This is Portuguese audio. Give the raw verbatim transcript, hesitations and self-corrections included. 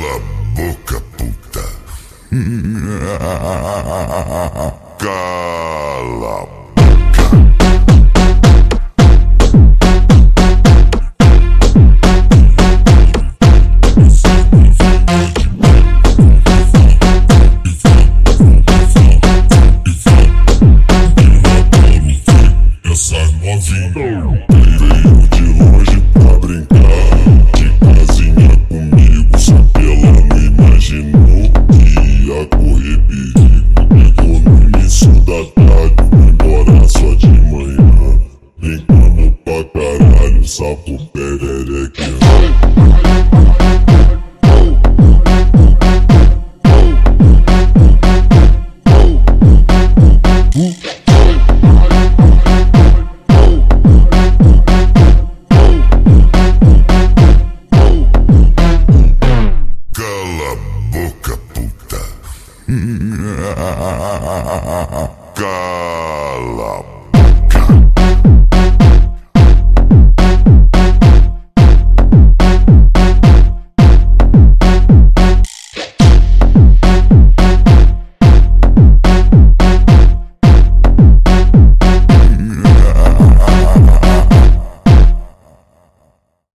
Cala a boca, puta. Cala a boca. Veio de longe pra brincar de casinha comigo, só que ela não imaginou que ia correr perigo. Pegou no início da tarde, foi embora só de manhã. Brincando pra caralho, sapo perereque. Cala a boca, puta.